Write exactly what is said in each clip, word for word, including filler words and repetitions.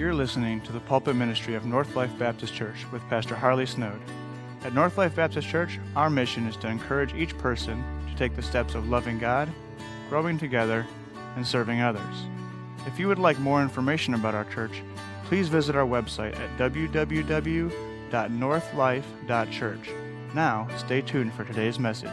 You're listening to the pulpit ministry of North Life Baptist Church with Pastor Harley Snowd. At North Life Baptist Church, our mission is to encourage each person to take the steps of loving God, growing together, and serving others. If you would like more information about our church, please visit our website at w w w dot north life dot church. Now, stay tuned for today's message.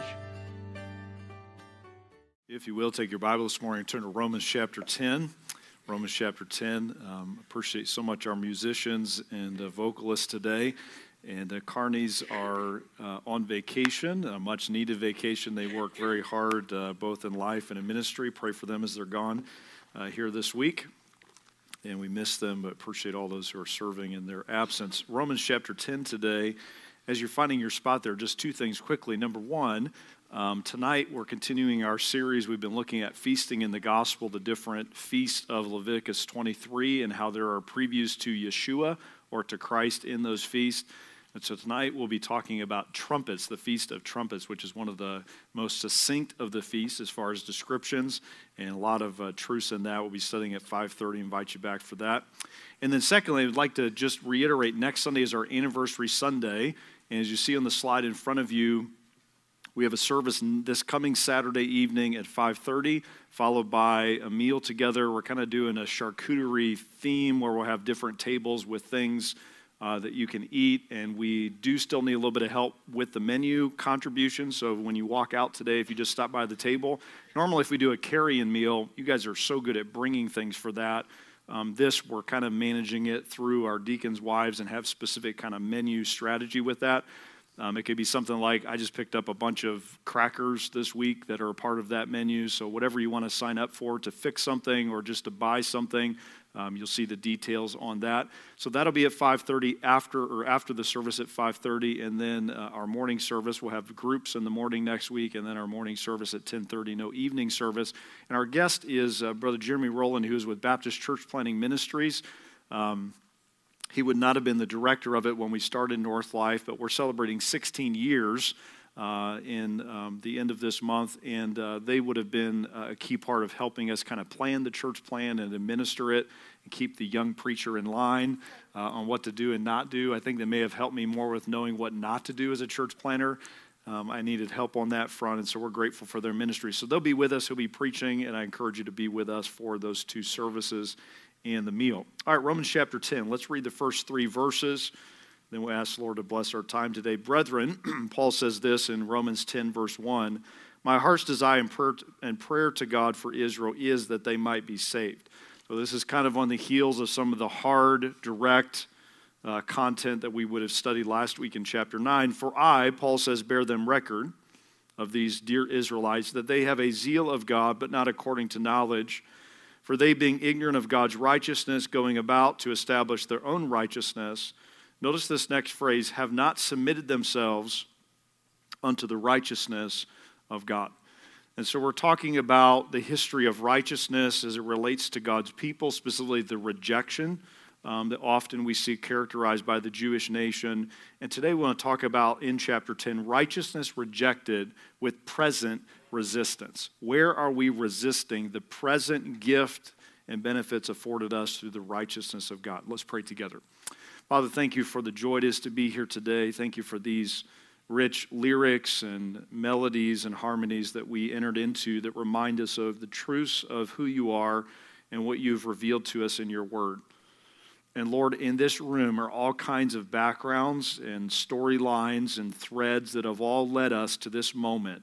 If you will, take your Bible this morning and turn to Romans chapter ten. Romans chapter ten. Um, appreciate so much our musicians and uh, vocalists today. And the Carneys are uh, on vacation, a much-needed vacation. They work very hard, uh, both in life and in ministry. Pray for them as they're gone uh, here this week. And we miss them, but appreciate all those who are serving in their absence. Romans chapter ten today. As you're finding your spot there, just two things quickly. Number one, Um, tonight we're continuing our series. We've been looking at feasting in the gospel, the different feasts of Leviticus twenty-three, and how there are previews to Yeshua or to Christ in those feasts. And so tonight we'll be talking about trumpets, the Feast of Trumpets, which is one of the most succinct of the feasts as far as descriptions, and a lot of uh, truths in that. We'll be studying at five thirty. Invite you back for that. And then secondly, I'd like to just reiterate, next Sunday is our anniversary Sunday, and as you see on the slide in front of you, we have a service this coming Saturday evening at five thirty, followed by a meal together. We're kind of doing a charcuterie theme where we'll have different tables with things uh, that you can eat, and we do still need a little bit of help with the menu contribution. So when you walk out today, if you just stop by the table, normally if we do a carry-in meal, you guys are so good at bringing things for that. Um, this, we're kind of managing it through our deacons' wives and have specific kind of menu strategy with that. Um, it could be something like, I just picked up a bunch of crackers this week that are a part of that menu, so whatever you want to sign up for to fix something or just to buy something, um, you'll see the details on that. So that'll be at five thirty after or after the service at five thirty, and then uh, our morning service, we'll have groups in the morning next week, and then our morning service at ten thirty, no evening service. And our guest is uh, Brother Jeremy Rowland, who is with Baptist Church Planting Ministries. Um, He would not have been the director of it when we started North Life, but we're celebrating sixteen years uh, in um, the end of this month, and uh, they would have been a key part of helping us kind of plan the church plan and administer it and keep the young preacher in line uh, on what to do and not do. I think they may have helped me more with knowing what not to do as a church planner. Um, I needed help on that front, and so we're grateful for their ministry. So they'll be with us, he'll be preaching, and I encourage you to be with us for those two services and the meal. All right, Romans chapter ten. Let's read the first three verses. Then we'll ask the Lord to bless our time today. Brethren, Paul says this in Romans ten, verse one, my heart's desire and prayer, and prayer to God for Israel is that they might be saved. So this is kind of on the heels of some of the hard, direct uh, content that we would have studied last week in chapter nine. For I, Paul says, bear them record of these dear Israelites, that they have a zeal of God, but not according to knowledge. For they, being ignorant of God's righteousness, going about to establish their own righteousness, notice this next phrase, have not submitted themselves unto the righteousness of God. And so we're talking about the history of righteousness as it relates to God's people, specifically the rejection um, that often we see characterized by the Jewish nation. And today we want to talk about, in chapter ten, righteousness rejected with present resistance. Where are we resisting the present gift and benefits afforded us through the righteousness of God? Let's pray together. Father, thank you for the joy it is to be here today. Thank you for these rich lyrics and melodies and harmonies that we entered into that remind us of the truths of who you are and what you've revealed to us in your word. And Lord, in this room are all kinds of backgrounds and storylines and threads that have all led us to this moment.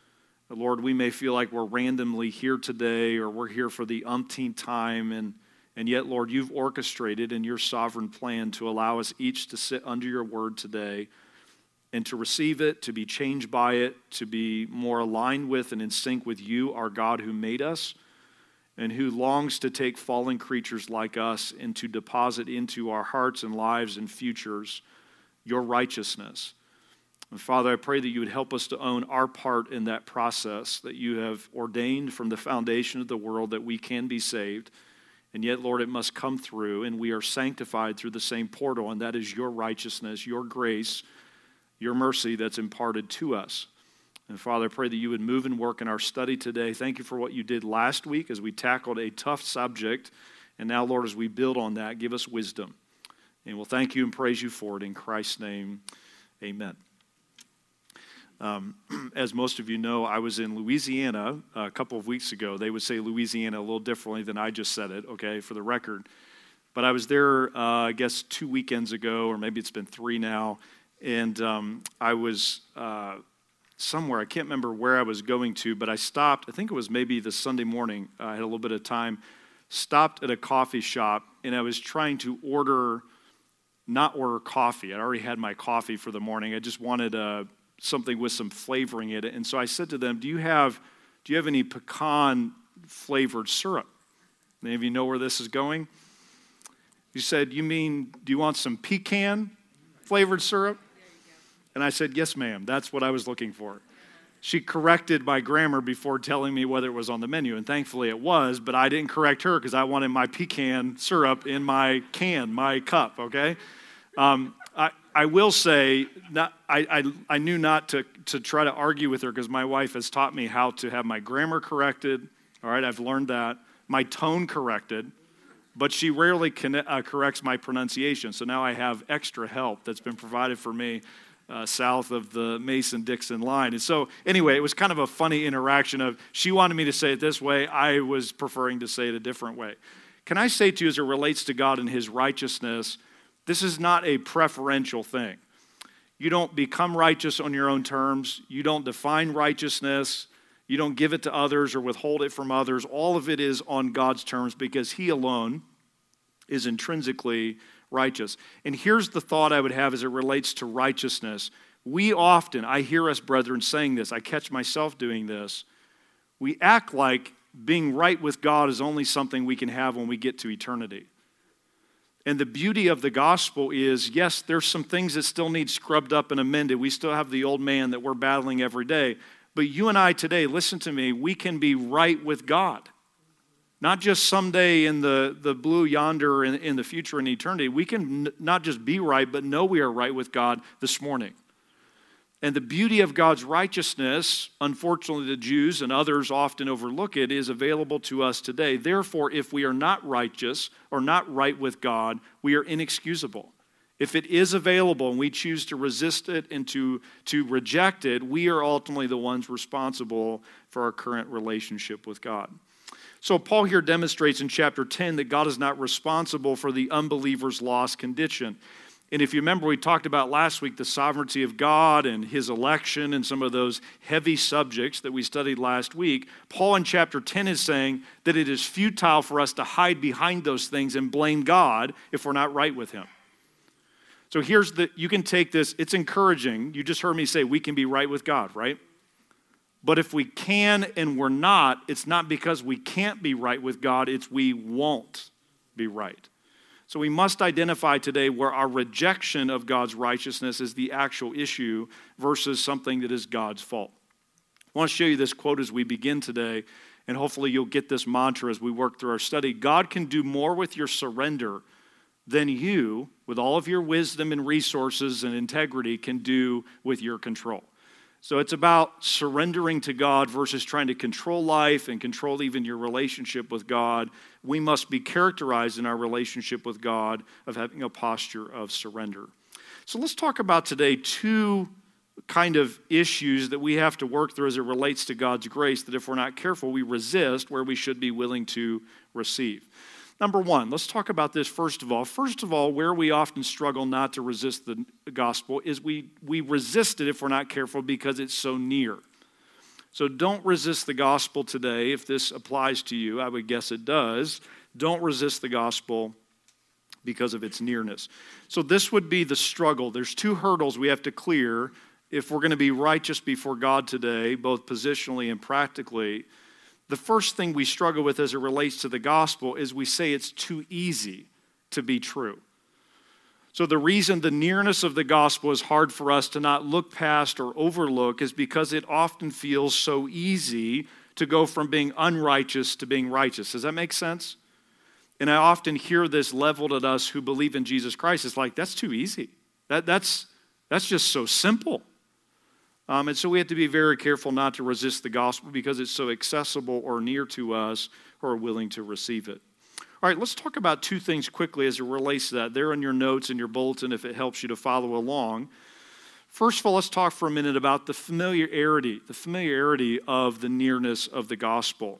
Lord, we may feel like we're randomly here today or we're here for the umpteenth time, and, and yet, Lord, you've orchestrated in your sovereign plan to allow us each to sit under your word today and to receive it, to be changed by it, to be more aligned with and in sync with you, our God who made us, and who longs to take fallen creatures like us and to deposit into our hearts and lives and futures your righteousness. And Father, I pray that you would help us to own our part in that process, that you have ordained from the foundation of the world that we can be saved. And yet, Lord, it must come through, and we are sanctified through the same portal, and that is your righteousness, your grace, your mercy that's imparted to us. And Father, I pray that you would move and work in our study today. Thank you for what you did last week as we tackled a tough subject And now, Lord, as we build on that, give us wisdom. And we'll thank you and praise you for it. In Christ's name, amen. Um, as most of you know, I was in Louisiana a couple of weeks ago. They would say Louisiana a little differently than I just said it, okay, for the record. But I was there, uh, I guess, two weekends ago, or maybe it's been three now. And um, I was uh, somewhere, I can't remember where I was going to, but I stopped, I think it was maybe the Sunday morning. Uh, I had a little bit of time, stopped at a coffee shop, and I was trying to order, not order coffee. I already had my coffee for the morning. I just wanted uh, something with some flavoring in it. And so I said to them, do you have, do you have any pecan-flavored syrup? Any of you know where this is going? You said, you mean, do you want some pecan-flavored syrup? And I said, yes, ma'am, that's what I was looking for. She corrected my grammar before telling me whether it was on the menu, and thankfully it was, but I didn't correct her because I wanted my pecan syrup in my can, my cup, okay? Um, I, I will say, not, I, I, I knew not to, to try to argue with her because my wife has taught me how to have my grammar corrected, all right, I've learned that, my tone corrected, but she rarely connect, uh, corrects my pronunciation, so now I have extra help that's been provided for me Uh, south of the Mason-Dixon line. And so anyway, it was kind of a funny interaction of she wanted me to say it this way, I was preferring to say it a different way. Can I say to you as it relates to God and his righteousness, this is not a preferential thing. You don't become righteous on your own terms. You don't define righteousness. You don't give it to others or withhold it from others. All of it is on God's terms because he alone is intrinsically righteous. And here's the thought I would have as it relates to righteousness. We often, I hear us brethren saying this, I catch myself doing this, we act like being right with God is only something we can have when we get to eternity. And the beauty of the gospel is, yes, there's some things that still need scrubbed up and amended. We still have the old man that we're battling every day. But you and I today, listen to me, we can be right with God. Not just someday in the, the blue yonder in, in the future in eternity. We can n- not just be right, but know we are right with God this morning. And the beauty of God's righteousness, unfortunately the Jews and others often overlook it, is available to us today. Therefore, if we are not righteous or not right with God, we are inexcusable. If it is available and we choose to resist it and to, to reject it, we are ultimately the ones responsible for our current relationship with God. So Paul here demonstrates in chapter ten that God is not responsible for the unbeliever's lost condition. And if you remember, we talked about last week the sovereignty of God and his election and some of those heavy subjects that we studied last week. Paul in chapter ten is saying that it is futile for us to hide behind those things and blame God if we're not right with him. So here's the, you can take this, it's encouraging. You just heard me say we can be right with God, right? But if we can and we're not, it's not because we can't be right with God, it's we won't be right. So we must identify today where our rejection of God's righteousness is the actual issue versus something that is God's fault. I want to show you this quote as we begin today, and hopefully you'll get this mantra as we work through our study. God can do more with your surrender than you, with all of your wisdom and resources and integrity, can do with your control. So it's about surrendering to God versus trying to control life and control even your relationship with God. We must be characterized in our relationship with God of having a posture of surrender. So let's talk about today two kind of issues that we have to work through as it relates to God's grace that if we're not careful, we resist where we should be willing to receive. Number one, let's talk about this first of all. First of all, where we often struggle not to resist the gospel is we, we resist it if we're not careful because it's so near. So don't resist the gospel today. If this applies to you, I would guess it does. Don't resist the gospel because of its nearness. So this would be the struggle. There's two hurdles we have to clear if we're going to be righteous before God today, both positionally and practically. The first thing we struggle with as it relates to the gospel is we say it's too easy to be true. So the reason the nearness of the gospel is hard for us to not look past or overlook is because it often feels so easy to go from being unrighteous to being righteous. Does that make sense? And I often hear this leveled at us who believe in Jesus Christ. It's like, that's too easy. That, that's, that's just so simple. Um, and so we have to be very careful not to resist the gospel because it's so accessible or near to us who are willing to receive it. All right, let's talk about two things quickly as it relates to that. They're in your notes in your bulletin if it helps you to follow along. First of all, let's talk for a minute about the familiarity, the familiarity of the nearness of the gospel.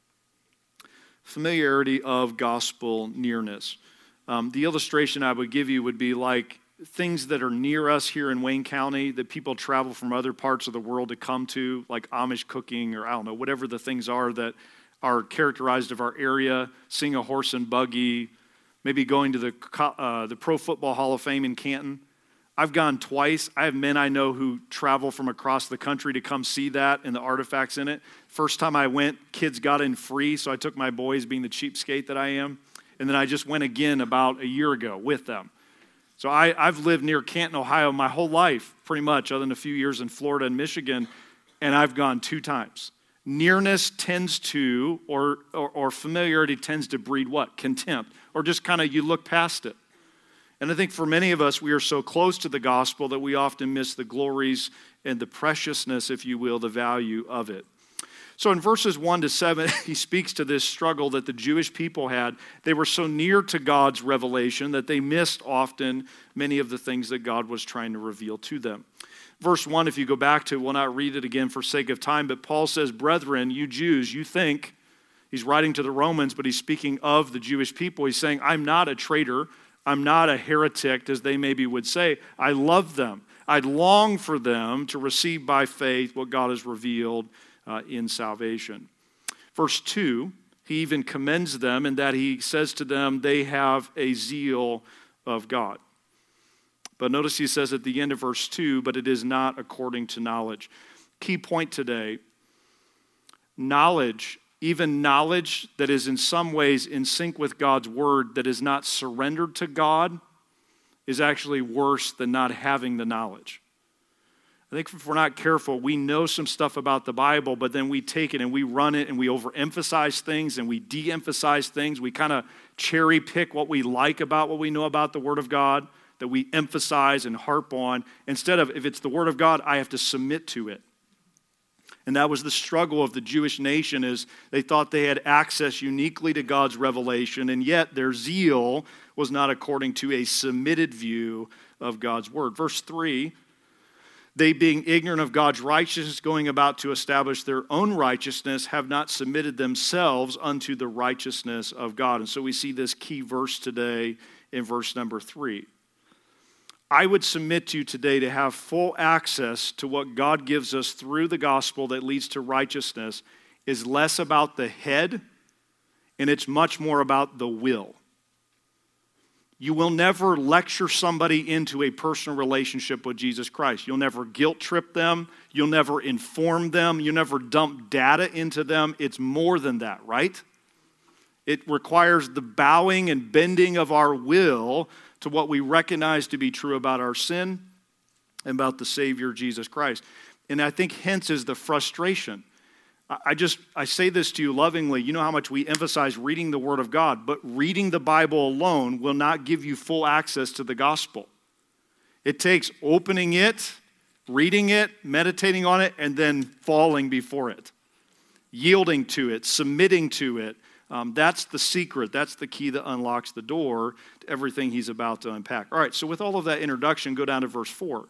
Familiarity of gospel nearness. Um, the illustration I would give you would be like things that are near us here in Wayne County that people travel from other parts of the world to come to, like Amish cooking or I don't know, whatever the things are that are characterized of our area, seeing a horse and buggy, maybe going to the uh, the Pro Football Hall of Fame in Canton. I've gone twice. I have men I know who travel from across the country to come see that and the artifacts in it. First time I went, kids got in free, so I took my boys, being the cheapskate that I am. And then I just went again about a year ago with them. So I, I've lived near Canton, Ohio my whole life, pretty much, other than a few years in Florida and Michigan, and I've gone two times. Nearness tends to, or, or, or familiarity tends to breed what? Contempt, or just kind of you look past it. And I think for many of us, we are so close to the gospel that we often miss the glories and the preciousness, if you will, the value of it. So in verses one to seven, he speaks to this struggle that the Jewish people had. They were so near to God's revelation that they missed often many of the things that God was trying to reveal to them. Verse one, if you go back to, we'll not read it again for sake of time, but Paul says, "Brethren, you Jews, you think," he's writing to the Romans, but he's speaking of the Jewish people. He's saying, "I'm not a traitor. I'm not a heretic," as they maybe would say. "I love them. I long for them to receive by faith what God has revealed uh, in salvation." Verse two, he even commends them in that he says to them, they have a zeal of God. But notice he says at the end of verse two, "But it is not according to knowledge." Key point today, knowledge, even knowledge that is in some ways in sync with God's word that is not surrendered to God, is actually worse than not having the knowledge. I think if we're not careful, we know some stuff about the Bible, but then we take it and we run it and we overemphasize things and we de-emphasize things. We kind of cherry pick what we like about what we know about the Word of God, that we emphasize and harp on. Instead of, if it's the Word of God, I have to submit to it. And that was the struggle of the Jewish nation, is they thought they had access uniquely to God's revelation, and yet their zeal was not according to a submitted view of God's word. Verse three, "They being ignorant of God's righteousness, going about to establish their own righteousness, have not submitted themselves unto the righteousness of God." And so we see this key verse today in verse number three. I would submit to you today to have full access to what God gives us through the gospel that leads to righteousness is less about the head, and it's much more about the will. You will never lecture somebody into a personal relationship with Jesus Christ. You'll never guilt trip them. You'll never inform them. You'll never dump data into them. It's more than that, right? It requires the bowing and bending of our will to what we recognize to be true about our sin and about the Savior, Jesus Christ. And I think hence is the frustration. I just, I say this to you lovingly. You know how much we emphasize reading the Word of God, but reading the Bible alone will not give you full access to the gospel. It takes opening it, reading it, meditating on it, and then falling before it, yielding to it, submitting to it. Um, that's the secret. That's the key that unlocks the door to everything he's about to unpack. All right, so with all of that introduction, go down to verse four.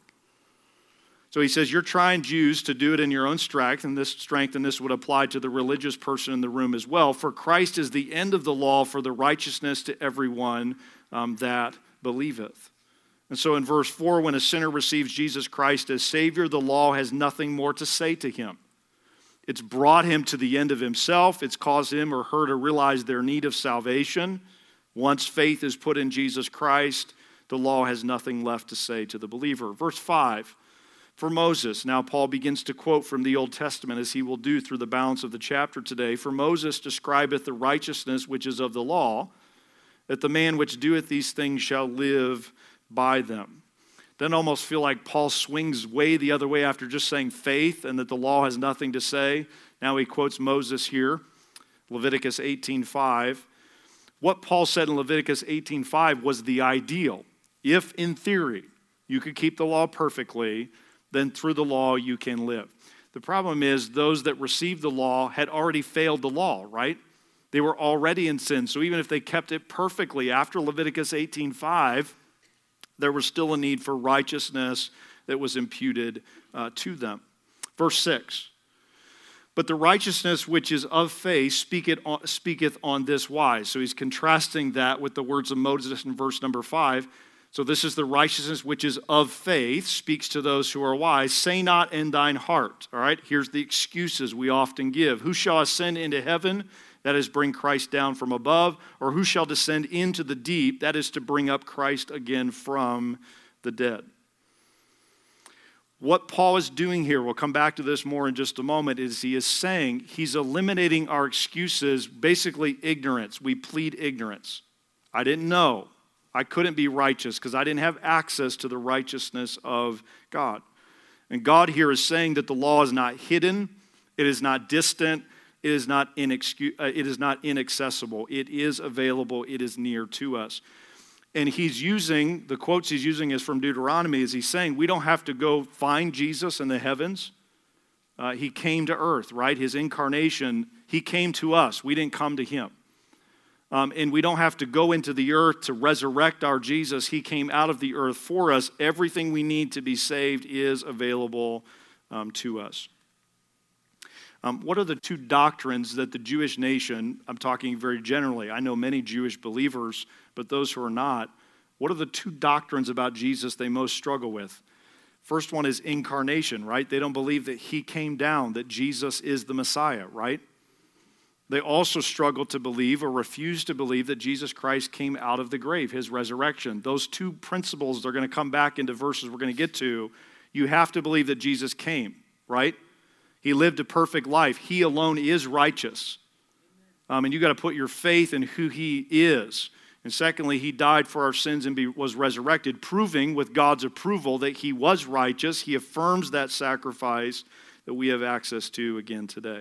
So he says, "You're trying, Jews, to do it in your own strength," and this strength, and this would apply to the religious person in the room as well. "For Christ is the end of the law for the righteousness to everyone um, that believeth." And so in verse four, when a sinner receives Jesus Christ as Savior, the law has nothing more to say to him. It's brought him to the end of himself. It's caused him or her to realize their need of salvation. Once faith is put in Jesus Christ, the law has nothing left to say to the believer. Verse five, "For Moses," now Paul begins to quote from the Old Testament, as he will do through the balance of the chapter today. "For Moses describeth the righteousness which is of the law, that the man which doeth these things shall live by them." Doesn't almost feel like Paul swings way the other way after just saying faith and that the law has nothing to say. Now he quotes Moses here, Leviticus eighteen five. What Paul said in Leviticus eighteen five was the ideal. If, in theory, you could keep the law perfectly, then through the law you can live. The problem is those that received the law had already failed the law, right? They were already in sin. So even if they kept it perfectly after Leviticus eighteen five, there was still a need for righteousness that was imputed uh, to them. Verse six. But the righteousness which is of faith speaketh on, speaketh on this wise. So he's contrasting that with the words of Moses in verse number five. So this is the righteousness which is of faith, speaks to those who are wise. Say not in thine heart. All right, here's the excuses we often give. Who shall ascend into heaven? That is, bring Christ down from above. Or who shall descend into the deep? That is, to bring up Christ again from the dead. What Paul is doing here, we'll come back to this more in just a moment, is he is saying he's eliminating our excuses, basically ignorance. We plead ignorance. I didn't know. I couldn't be righteous because I didn't have access to the righteousness of God. And God here is saying that the law is not hidden, it is not distant, it is not inexcu- uh, it is not inaccessible. It is available, it is near to us. And he's using, the quotes he's using is from Deuteronomy, is he's saying we don't have to go find Jesus in the heavens. Uh, he came to earth, right? His incarnation, he came to us. We didn't come to him. Um, and we don't have to go into the earth to resurrect our Jesus. He came out of the earth for us. Everything we need to be saved is available um, to us. Um, what are the two doctrines that the Jewish nation, I'm talking very generally, I know many Jewish believers, but those who are not, what are the two doctrines about Jesus they most struggle with? First one is incarnation, right? They don't believe that he came down, that Jesus is the Messiah, right? They also struggle to believe or refuse to believe that Jesus Christ came out of the grave, his resurrection. Those two principles, they're going to come back into verses we're going to get to. You have to believe that Jesus came, right? He lived a perfect life. He alone is righteous. Um, and you got to put your faith in who he is. And secondly, he died for our sins and be, was resurrected, proving with God's approval that he was righteous. He affirms that sacrifice that we have access to again today.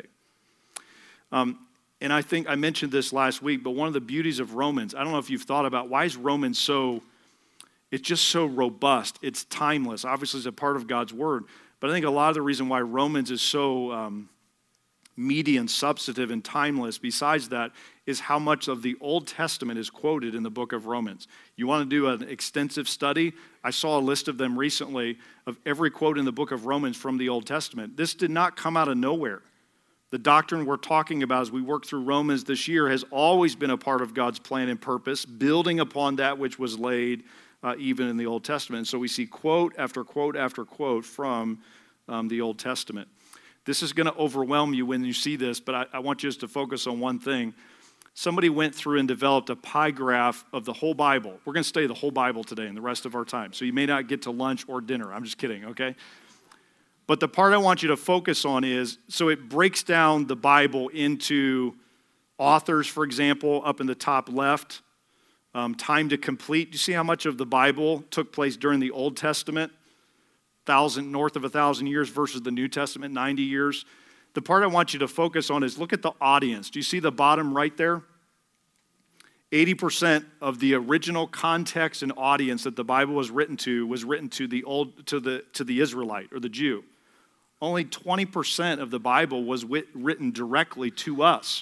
Um, And I think I mentioned this last week, but one of the beauties of Romans, I don't know if you've thought about why is Romans so, it's just so robust. It's timeless. Obviously, it's a part of God's word. But I think a lot of the reason why Romans is so um, meaty and substantive and timeless, besides that, is how much of the Old Testament is quoted in the book of Romans. You want to do an extensive study? I saw a list of them recently of every quote in the book of Romans from the Old Testament. This did not come out of nowhere. The doctrine we're talking about as we work through Romans this year has always been a part of God's plan and purpose, building upon that which was laid uh, even in the Old Testament. And so we see quote after quote after quote from um, the Old Testament. This is going to overwhelm you when you see this, but I, I want you just to focus on one thing. Somebody went through and developed a pie graph of the whole Bible. We're going to study the whole Bible today and the rest of our time. So you may not get to lunch or dinner. I'm just kidding, okay? But the part I want you to focus on is, so it breaks down the Bible into authors, for example, up in the top left, um, time to complete. Do you see how much of the Bible took place during the Old Testament? Thousand, north of a thousand years versus the New Testament, ninety years. The part I want you to focus on is look at the audience. Do you see the bottom right there? eighty percent of the original context and audience that the Bible was written to was written to the old to the to the Israelite or the Jew. Only twenty percent of the Bible was wit- written directly to us.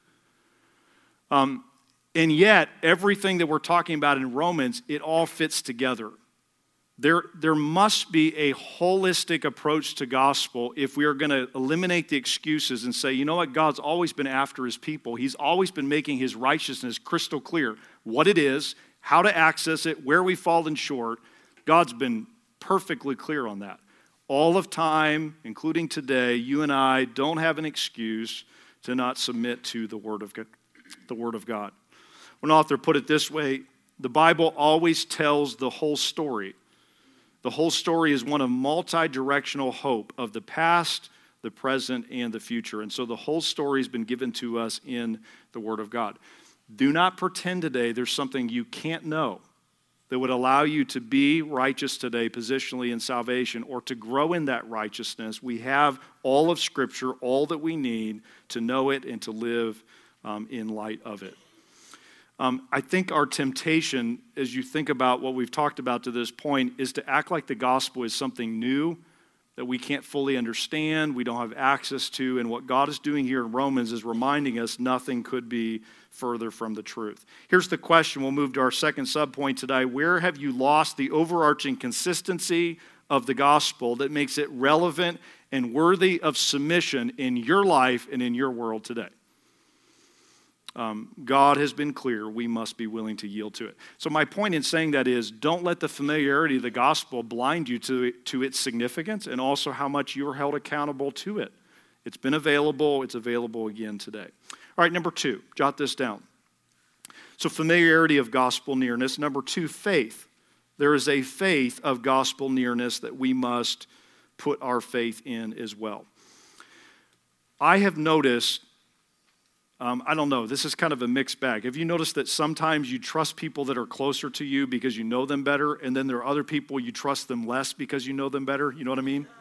Um, and yet, everything that we're talking about in Romans, it all fits together. There, there must be a holistic approach to gospel if we are going to eliminate the excuses and say, you know what, God's always been after his people. He's always been making his righteousness crystal clear. What it is, how to access it, where we've fallen short. God's been perfectly clear on that. All of time, including today, you and I don't have an excuse to not submit to the Word of God. The Word of God. One author put it this way, the Bible always tells the whole story. The whole story is one of multi-directional hope of the past, the present, and the future. And so the whole story has been given to us in the Word of God. Do not pretend today there's something you can't know that would allow you to be righteous today positionally in salvation or to grow in that righteousness. We have all of Scripture, all that we need to know it and to live um, in light of it. Um, I think our temptation, as you think about what we've talked about to this point, is to act like the gospel is something new that we can't fully understand, we don't have access to, and what God is doing here in Romans is reminding us nothing could be further from the truth. Here's the question. We'll move to our second subpoint today. Where have you lost the overarching consistency of the gospel that makes it relevant and worthy of submission in your life and in your world today? Um, God has been clear. We must be willing to yield to it. So my point in saying that is, don't let the familiarity of the gospel blind you to, to its significance and also how much you're held accountable to it. It's been available. It's available again today. All right, number two, jot this down. So familiarity of gospel nearness. Number two, faith. There is a faith of gospel nearness that we must put our faith in as well. I have noticed, um, I don't know, this is kind of a mixed bag. Have you noticed that sometimes you trust people that are closer to you because you know them better, and then there are other people you trust them less because you know them better? You know what I mean?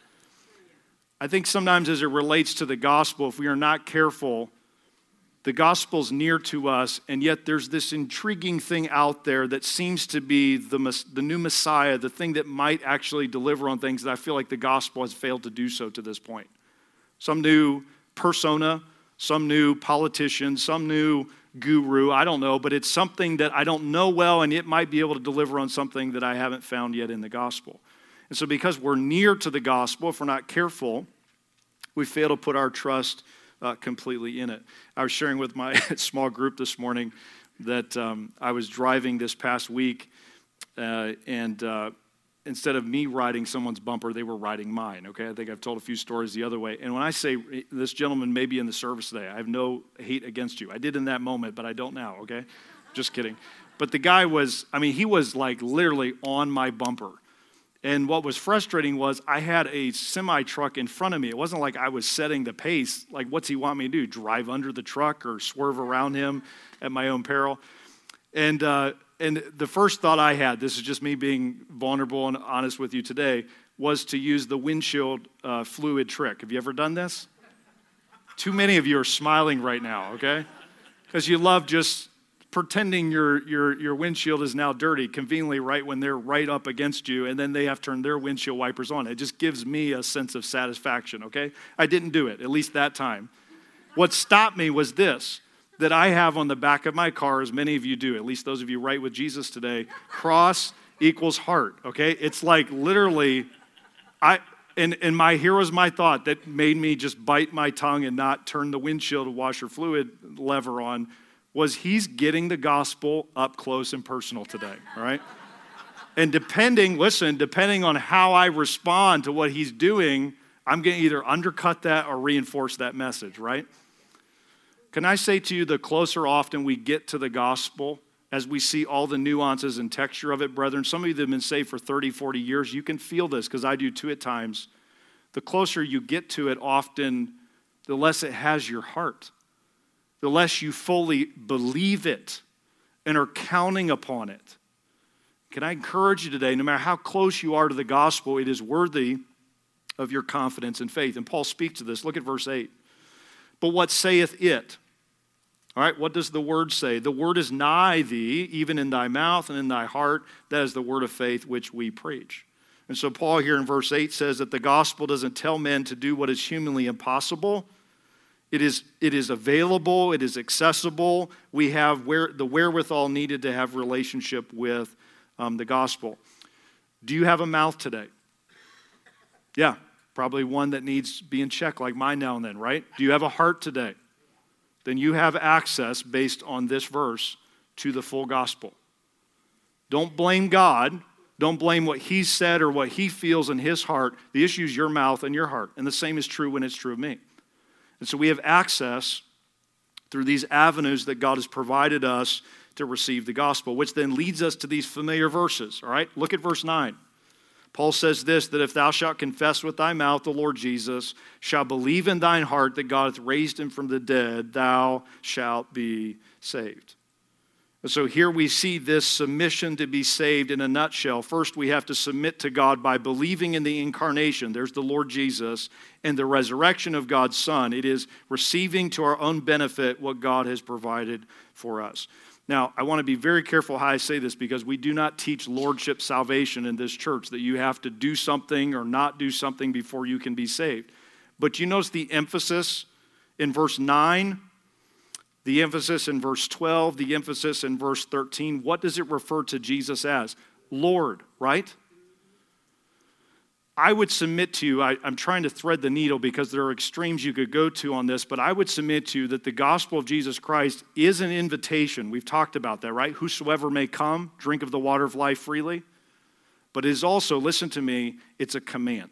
I think sometimes as it relates to the gospel, if we are not careful, the gospel's near to us, and yet there's this intriguing thing out there that seems to be the, the new Messiah, the thing that might actually deliver on things that I feel like the gospel has failed to do so to this point. Some new persona, some new politician, some new guru, I don't know, but it's something that I don't know well, and it might be able to deliver on something that I haven't found yet in the gospel. And so because we're near to the gospel, if we're not careful, we fail to put our trust Uh, completely in it. I was sharing with my small group this morning that um, I was driving this past week, uh, and uh, instead of me riding someone's bumper, they were riding mine, okay? I think I've told a few stories the other way. And when I say this gentleman may be in the service today, I have no hate against you. I did in that moment, but I don't now, okay? Just kidding. But the guy was, I mean, he was like literally on my bumper. And what was frustrating was I had a semi-truck in front of me. It wasn't like I was setting the pace. Like, what's he want me to do? Drive under the truck or swerve around him at my own peril? And uh, and the first thought I had, this is just me being vulnerable and honest with you today, was to use the windshield uh, fluid trick. Have you ever done this? Too many of you are smiling right now, okay? Because you love just pretending your, your, your windshield is now dirty, conveniently right when they're right up against you, and then they have turned their windshield wipers on. It just gives me a sense of satisfaction, okay? I didn't do it, at least that time. What stopped me was this, that I have on the back of my car, as many of you do, at least those of you right with Jesus today, cross equals heart, okay? It's like literally, I and, and my here was my thought that made me just bite my tongue and not turn the windshield washer fluid lever on, was he's getting the gospel up close and personal today, all right? And depending, listen, depending on how I respond to what he's doing, I'm going to either undercut that or reinforce that message, right? Can I say to you, the closer often we get to the gospel, as we see all the nuances and texture of it, brethren, some of you that have been saved for thirty, forty years, you can feel this, because I do too at times. The closer you get to it often, the less it has your heart. The less you fully believe it and are counting upon it. Can I encourage you today, no matter how close you are to the gospel, it is worthy of your confidence and faith. And Paul speaks to this. Look at verse eight. But what saith it? All right, what does the word say? The word is nigh thee, even in thy mouth and in thy heart. That is the word of faith which we preach. And so Paul here in verse eight says that the gospel doesn't tell men to do what is humanly impossible. It is, it is available. It is accessible. We have where, the wherewithal needed to have relationship with um, the gospel. Do you have a mouth today? Yeah, probably one that needs being checked like mine now and then, right? Do you have a heart today? Then you have access based on this verse to the full gospel. Don't blame God. Don't blame what he said or what he feels in his heart. The issue is your mouth and your heart. And the same is true when it's true of me. And so we have access through these avenues that God has provided us to receive the gospel, which then leads us to these familiar verses, all right? Look at verse nine. Paul says this, that if thou shalt confess with thy mouth the Lord Jesus, shalt believe in thine heart that God hath raised him from the dead, thou shalt be saved. And so here we see this submission to be saved in a nutshell. First, we have to submit to God by believing in the incarnation. There's the Lord Jesus and the resurrection of God's Son. It is receiving to our own benefit what God has provided for us. Now, I want to be very careful how I say this because we do not teach lordship salvation in this church, that you have to do something or not do something before you can be saved. But you notice the emphasis in verse nine, the emphasis in verse twelve, the emphasis in verse thirteen. What does it refer to Jesus as? Lord, right? I would submit to you, I, I'm trying to thread the needle because there are extremes you could go to on this, but I would submit to you that the gospel of Jesus Christ is an invitation. We've talked about that, right? Whosoever may come, drink of the water of life freely. But it is also, listen to me, it's a command.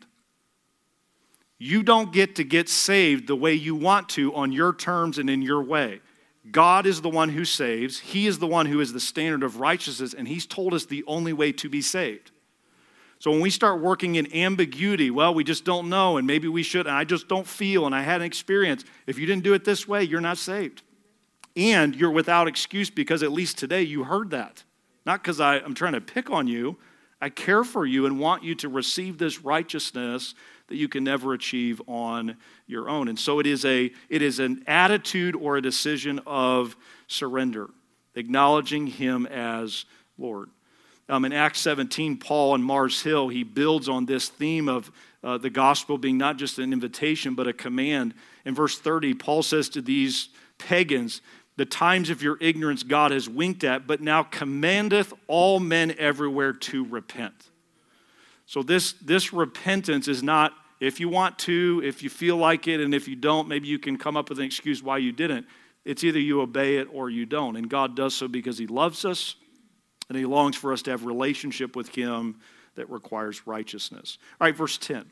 You don't get to get saved the way you want to on your terms and in your way. God is the one who saves. He is the one who is the standard of righteousness, and he's told us the only way to be saved. So when we start working in ambiguity, well, we just don't know, and maybe we should, and I just don't feel, and I had an experience. If you didn't do it this way, you're not saved. And you're without excuse because at least today you heard that. Not because I'm trying to pick on you. I care for you and want you to receive this righteousness that you can never achieve on your own. And so it is a it is an attitude or a decision of surrender, acknowledging him as Lord. Um, in Acts seventeen, Paul on Mars Hill, he builds on this theme of uh, the gospel being not just an invitation, but a command. In verse thirty, Paul says to these pagans, the times of your ignorance God has winked at, but now commandeth all men everywhere to repent. So this, this repentance is not if you want to, if you feel like it, and if you don't, maybe you can come up with an excuse why you didn't. It's either you obey it or you don't. And God does so because he loves us, and he longs for us to have a relationship with him that requires righteousness. All right, verse ten.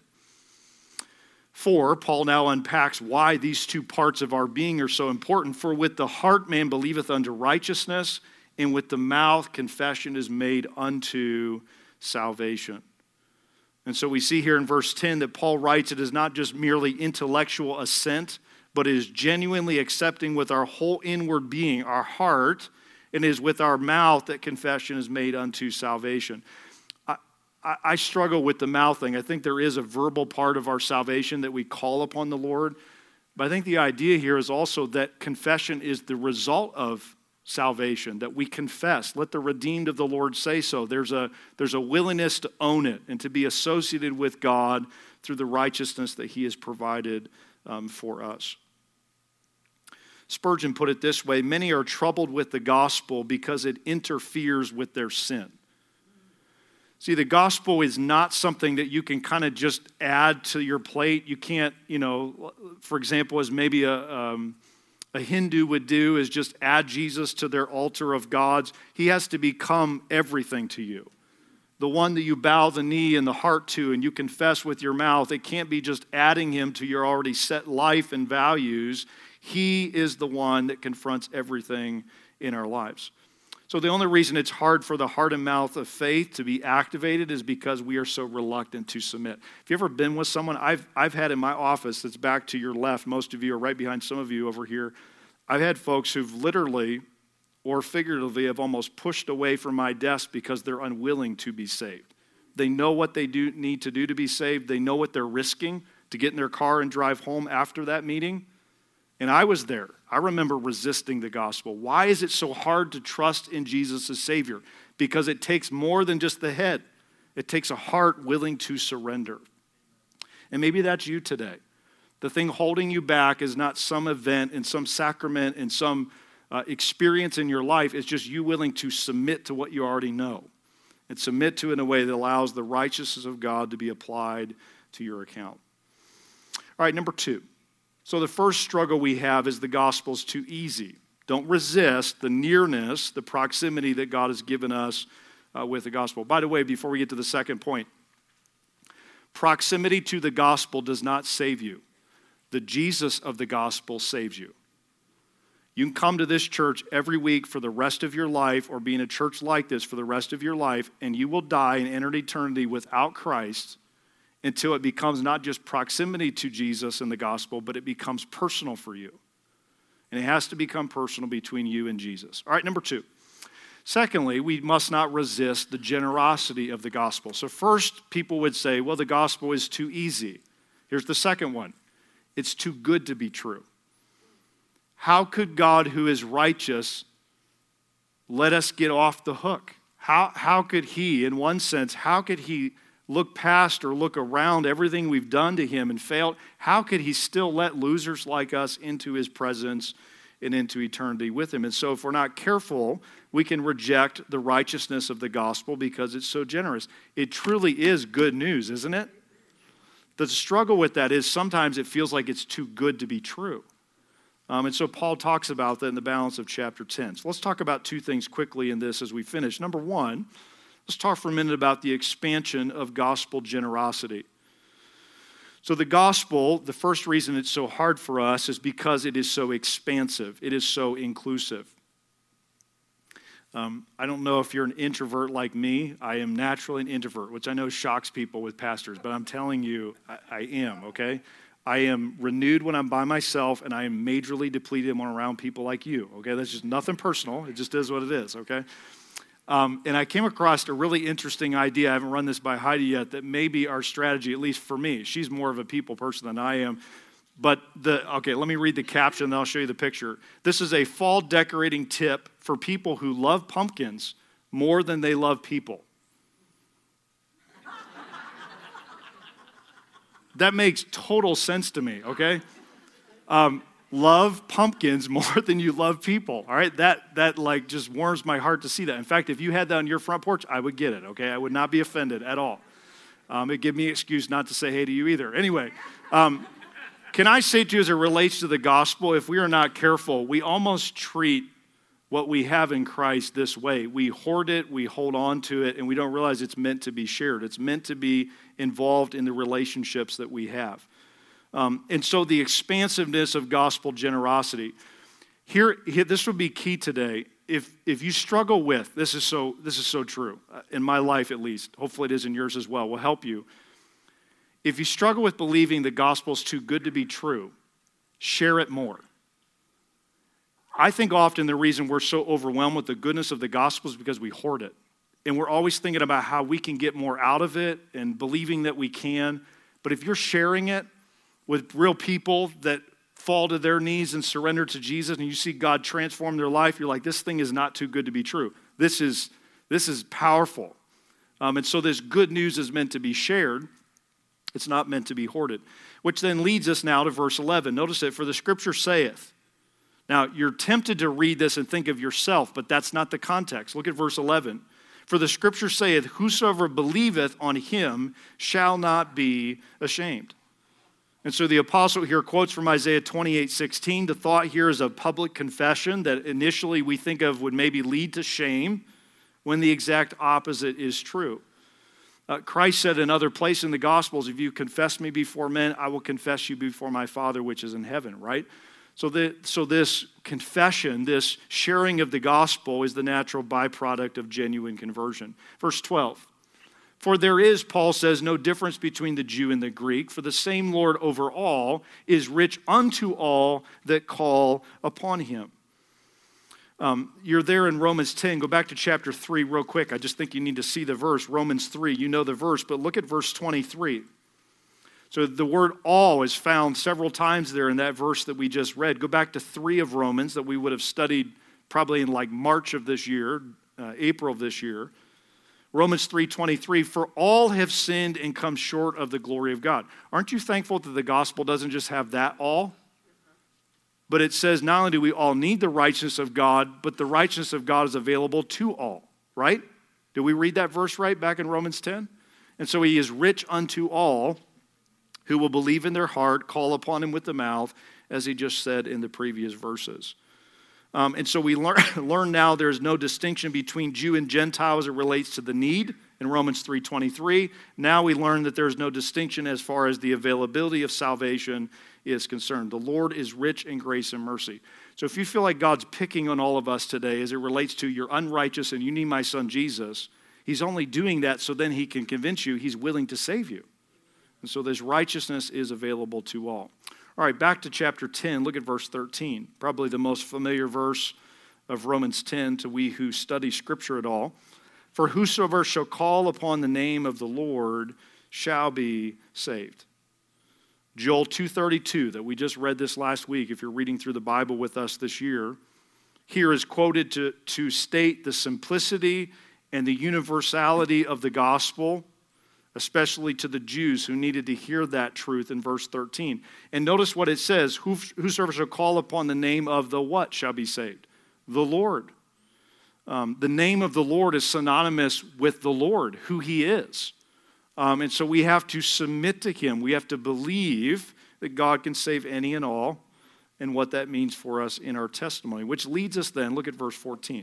For, Paul now unpacks why these two parts of our being are so important. For with the heart man believeth unto righteousness, and with the mouth confession is made unto salvation. And so we see here in verse ten that Paul writes it is not just merely intellectual assent, but it is genuinely accepting with our whole inward being, our heart, and it is with our mouth that confession is made unto salvation. I, I, I struggle with the mouth thing. I think there is a verbal part of our salvation that we call upon the Lord. But I think the idea here is also that confession is the result of salvation, that we confess. Let the redeemed of the Lord say so. There's a, there's a willingness to own it and to be associated with God through the righteousness that he has provided um, for us. Spurgeon put it this way: many are troubled with the gospel because it interferes with their sin. See, the gospel is not something that you can kind of just add to your plate. You can't, you know, for example, as maybe a, um, a Hindu would do, is just add Jesus to their altar of gods. He has to become everything to you. The one that you bow the knee and the heart to and you confess with your mouth. It can't be just adding him to your already set life and values. He is the one that confronts everything in our lives. So the only reason it's hard for the heart and mouth of faith to be activated is because we are so reluctant to submit. Have you ever been with someone? I've, I've had in my office that's back to your left. Most of you are right behind some of you over here. I've had folks who've literally or figuratively have almost pushed away from my desk because they're unwilling to be saved. They know what they do need to do to be saved. They know what they're risking to get in their car and drive home after that meeting. And I was there. I remember resisting the gospel. Why is it so hard to trust in Jesus as Savior? Because it takes more than just the head. It takes a heart willing to surrender. And maybe that's you today. The thing holding you back is not some event and some sacrament and some uh, experience in your life. It's just you willing to submit to what you already know and submit to it in a way that allows the righteousness of God to be applied to your account. All right, number two. So the first struggle we have is the gospel's too easy. Don't resist the nearness, the proximity that God has given us uh, with the gospel. By the way, before we get to the second point, proximity to the gospel does not save you. The Jesus of the gospel saves you. You can come to this church every week for the rest of your life or be in a church like this for the rest of your life, and you will die and enter eternity without Christ until it becomes not just proximity to Jesus and the gospel, but it becomes personal for you. And it has to become personal between you and Jesus. All right, number two. Secondly, we must not resist the generosity of the gospel. So first, people would say, well, the gospel is too easy. Here's the second one. It's too good to be true. How could God, who is righteous, let us get off the hook. How, how could he, in one sense, how could he look past or look around everything we've done to him and failed? How could he still let losers like us into his presence and into eternity with him? And so if we're not careful, we can reject the righteousness of the gospel because it's so generous. It truly is good news, isn't it? The struggle with that is sometimes it feels like it's too good to be true. Um, and so Paul talks about that in the balance of chapter ten. So let's talk about two things quickly in this as we finish. Number one, let's talk for a minute about the expansion of gospel generosity. So the gospel, the first reason it's so hard for us is because it is so expansive. It is so inclusive. Um, I don't know if you're an introvert like me. I am naturally an introvert, which I know shocks people with pastors, but I'm telling you, I, I am, okay? I am renewed when I'm by myself, and I am majorly depleted when I'm around people like you, okay? That's just nothing personal. It just is what it is, okay? Um, and I came across a really interesting idea. I haven't run this by Heidi yet, that maybe our strategy, at least for me, she's more of a people person than I am. But the, okay, let me read the caption, and then I'll show you the picture. This is a fall decorating tip for people who love pumpkins more than they love people. That makes total sense to me, okay? Um, love pumpkins more than you love people, all right? That, that like just warms my heart to see that. In fact, if you had that on your front porch, I would get it, okay? I would not be offended at all. Um, it'd give me an excuse not to say hey to you either. Anyway, um, can I say to you as it relates to the gospel, if we are not careful, we almost treat what we have in Christ this way. We hoard it, we hold on to it, and we don't realize it's meant to be shared. It's meant to be involved in the relationships that we have. Um, and so the expansiveness of gospel generosity. Here, here, this would be key today. If if you struggle with, this is so this is so true, in my life at least, hopefully it is in yours as well, will help you. If you struggle with believing the gospel is too good to be true, share it more. I think often the reason we're so overwhelmed with the goodness of the gospel is because we hoard it. And we're always thinking about how we can get more out of it and believing that we can. But if you're sharing it with real people that fall to their knees and surrender to Jesus and you see God transform their life, you're like, this thing is not too good to be true. This is, this is powerful. Um, and so this good news is meant to be shared. It's not meant to be hoarded. Which then leads us now to verse eleven. Notice it, for the scripture saith. Now, you're tempted to read this and think of yourself, but that's not the context. Look at verse eleven. For the scripture saith, whosoever believeth on him shall not be ashamed. And so the apostle here quotes from Isaiah twenty-eight sixteen. The thought here is a public confession that initially we think of would maybe lead to shame, when the exact opposite is true. Uh, Christ said in other places in the Gospels, if you confess me before men, I will confess you before my Father which is in heaven, right? So, the, so this confession, this sharing of the gospel is the natural byproduct of genuine conversion. Verse twelve, for there is, Paul says, no difference between the Jew and the Greek, for the same Lord over all is rich unto all that call upon him. Um, you're there in Romans ten. Go back to chapter three real quick. I just think you need to see the verse. Romans three, you know the verse, but look at verse twenty-three. So the word all is found several times there in that verse that we just read. Go back to three of Romans that we would have studied probably in like March of this year, uh, April of this year. Romans three twenty-three, for all have sinned and come short of the glory of God. Aren't you thankful that the gospel doesn't just have that all? But it says not only do we all need the righteousness of God, but the righteousness of God is available to all, right? Did we read that verse right back in Romans ten? And so he is rich unto all who will believe in their heart, call upon him with the mouth, as he just said in the previous verses. Um, and so we learn, learn now there's no distinction between Jew and Gentile as it relates to the need in Romans three twenty-three. Now we learn that there's no distinction as far as the availability of salvation is concerned. The Lord is rich in grace and mercy. So if you feel like God's picking on all of us today as it relates to you're unrighteous and you need my son Jesus, he's only doing that so then he can convince you he's willing to save you. And so this righteousness is available to all. All right, back to chapter ten. Look at verse thirteen. Probably the most familiar verse of Romans ten to we who study Scripture at all. For whosoever shall call upon the name of the Lord shall be saved. Joel two thirty-two that we just read this last week, if you're reading through the Bible with us this year, here is quoted to, to state the simplicity and the universality of the gospel, especially to the Jews who needed to hear that truth in verse thirteen. And notice what it says, whosoever shall call upon the name of the what shall be saved? The Lord. Um, the name of the Lord is synonymous with the Lord, who he is. Um, and so we have to submit to him. We have to believe that God can save any and all, and what that means for us in our testimony. Which leads us then, look at verse fourteen.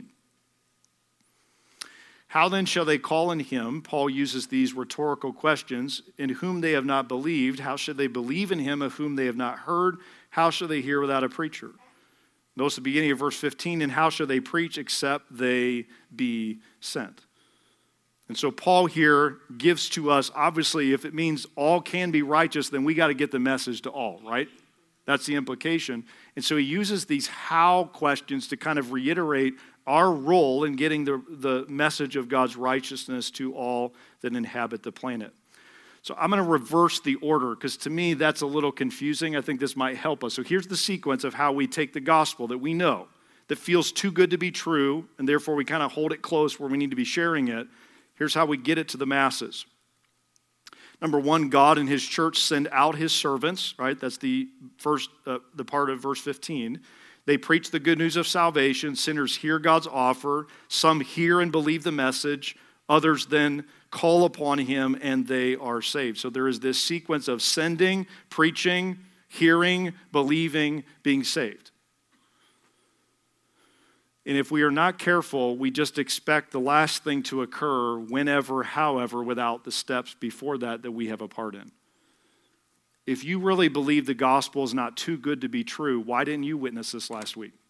How then shall they call on him? Paul uses these rhetorical questions. In whom they have not believed, how should they believe in him of whom they have not heard? How shall they hear without a preacher? Notice the beginning of verse fifteen, and how shall they preach except they be sent? And so Paul here gives to us, obviously, if it means all can be righteous, then we got to get the message to all, right? That's the implication. And so he uses these how questions to kind of reiterate our role in getting the, the message of God's righteousness to all that inhabit the planet. So I'm going to reverse the order because to me that's a little confusing. I think this might help us. So here's the sequence of how we take the gospel that we know, that feels too good to be true, and therefore we kind of hold it close where we need to be sharing it. Here's how we get it to the masses. Number one, God and his church send out his servants, right? That's the first, uh, the part of verse fifteen. They preach the good news of salvation. Sinners hear God's offer. Some hear and believe the message. Others then call upon him and they are saved. So there is this sequence of sending, preaching, hearing, believing, being saved. And if we are not careful, we just expect the last thing to occur whenever, however, without the steps before that that we have a part in. If you really believe the gospel is not too good to be true, why didn't you witness this last week?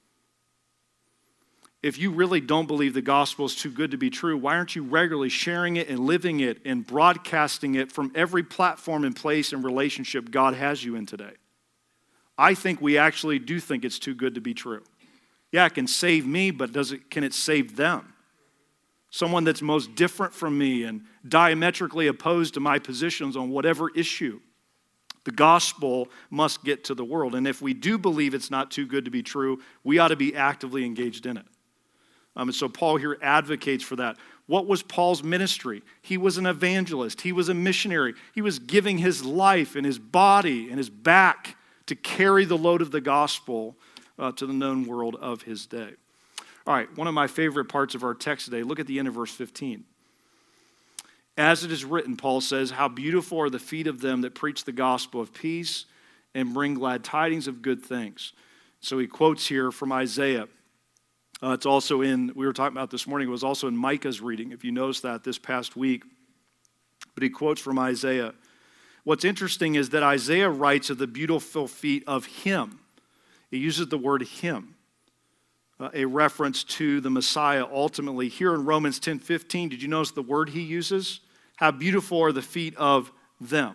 If you really don't believe the gospel is too good to be true, why aren't you regularly sharing it and living it and broadcasting it from every platform and place and relationship God has you in today? I think we actually do think it's too good to be true. Yeah, it can save me, but does it? Can it save them? Someone that's most different from me and diametrically opposed to my positions on whatever issue. The gospel must get to the world. And if we do believe it's not too good to be true, we ought to be actively engaged in it. Um, and so Paul here advocates for that. What was Paul's ministry? He was an evangelist. He was a missionary. He was giving his life and his body and his back to carry the load of the gospel Uh, to the known world of his day. All right, one of my favorite parts of our text today, look at the end of verse fifteen. As it is written, Paul says, how beautiful are the feet of them that preach the gospel of peace and bring glad tidings of good things. So he quotes here from Isaiah. Uh, it's also in, we were talking about this morning, it was also in Micah's reading, if you noticed that this past week. But he quotes from Isaiah. What's interesting is that Isaiah writes of the beautiful feet of him. He uses the word him, uh, a reference to the Messiah ultimately. Here in Romans ten fifteen, did you notice the word he uses? How beautiful are the feet of them.